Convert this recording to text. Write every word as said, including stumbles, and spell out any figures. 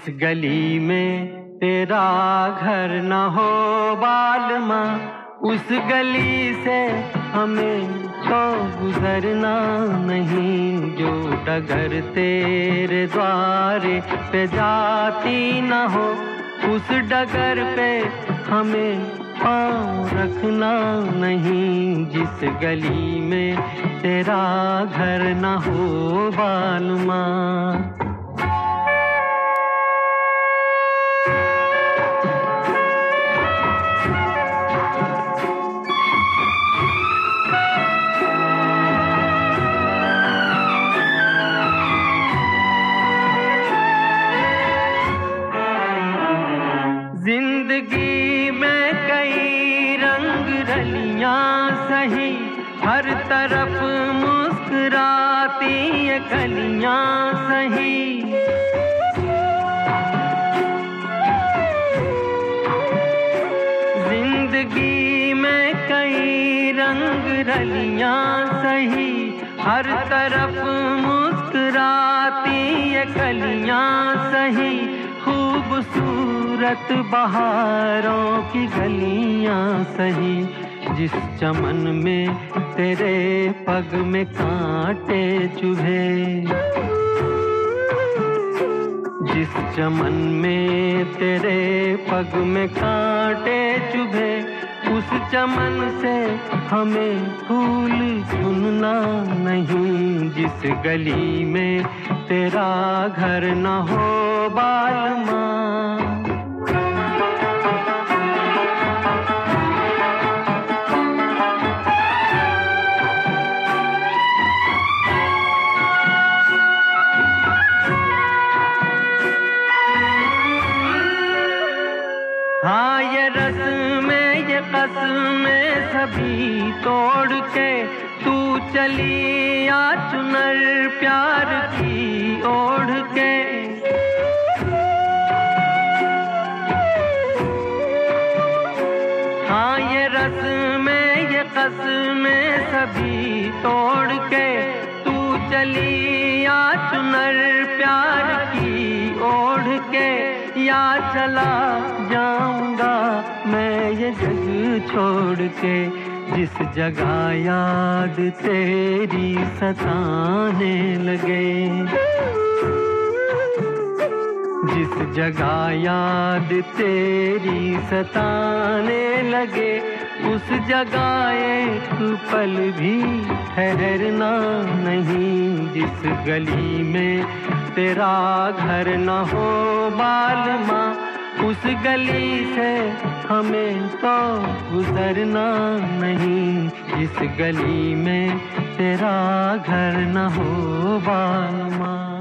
जिस गली में तेरा घर न हो बालमा, उस गली से हमें तो गुजरना नहीं। जो डगर तेरे द्वारे पे जाती न हो, उस डगर पे हमें पाँव रखना नहीं। जिस गली में तेरा घर न हो बालमा। जिंदगी में कई रंग रलियां सही, हर तरफ मुस्कुराती ये कलियां सही। जिंदगी में कई रंग रलियां सही, हर तरफ मुस्कुराती ये कलियां सही। खूबसूरत बहारों की गलियां सही, जिस चमन में तेरे पग में कांटे चुभे। जिस चमन में तेरे पग में कांटे चुभे, उस चमन से हमें फूल चुनना नहीं। जिस गली में तेरा घर न हो बालमा। हाँ ये रस्में ये कसमें सभी तोड़ के तू चली आ चुनर प्यार की ओढ़ के। हाँ ये रस्में ये कसमें सभी तोड़ के तू चली आ चुनर प्यार की ओढ़ के। या चला जाऊंगा मैं ये जग छोड़ के, जिस जगह याद तेरी सताने लगे। जिस जगह याद तेरी सताने लगे, उस जगह एक पल भी ठहरना नहीं। जिस गली में तेरा घर न हो बालमा, उस गली से हमें तो गुजरना नहीं। जिस गली में तेरा घर न हो बालमा।